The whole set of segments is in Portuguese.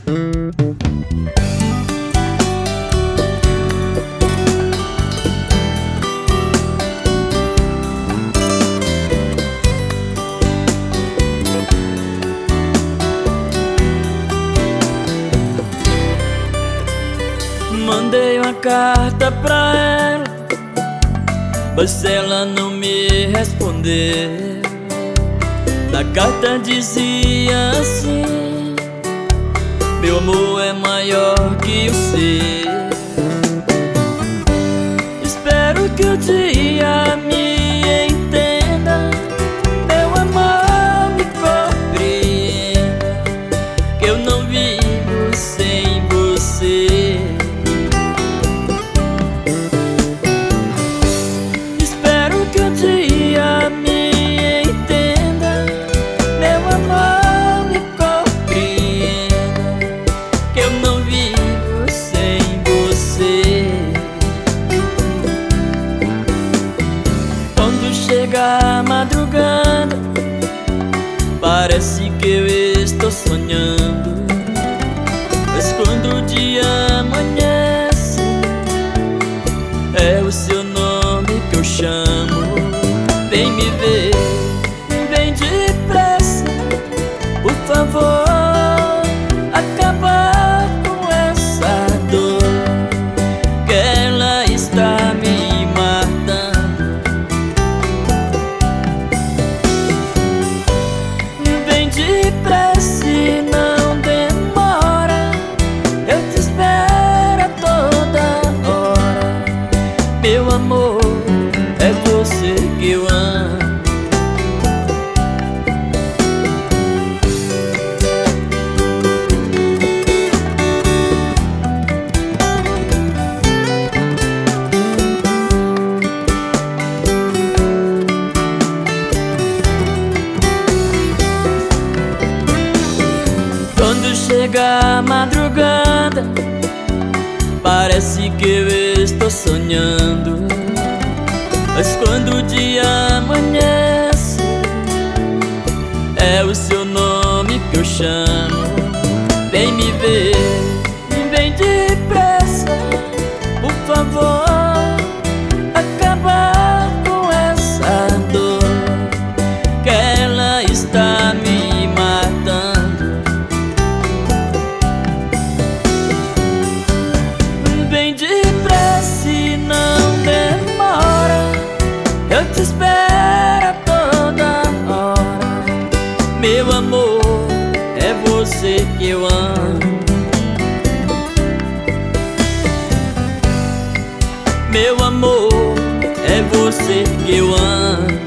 Mandei uma carta pra ela, mas ela não me respondeu. Na carta dizia assim: meu amor é maior que o seu. Espero que o dia me entenda, meu amor me compreenda, que eu não vivo sem você. Chega a madrugada, parece que eu estou sonhando, mas quando o dia amanhece, é o seu nome que eu chamo. Vem me ver, vem depressa, por favor, acabar com essa dor, que ela está me matando. Depressa e não demora, eu te espero a toda hora. Meu amor, é você que eu amo. Quando chega a madrugada, parece que eu estou sonhando, mas quando o dia amanhece, é o seu nome que eu chamo. Vem me ver, vem depressa, por favor, acabar com essa dor, que ela está me matando. Vem depressa e não demora, eu te espero a toda hora. Meu amor, é você que eu amo. Meu amor, é você que eu amo.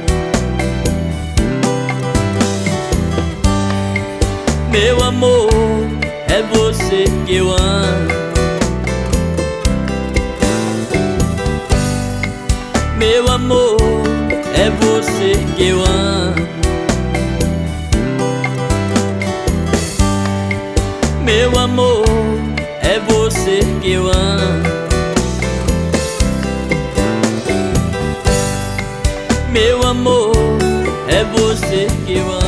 Meu amor, é você que eu amo. Meu amor, é você que eu amo. Meu amor, é você que eu amo. Meu amor, é você que eu amo.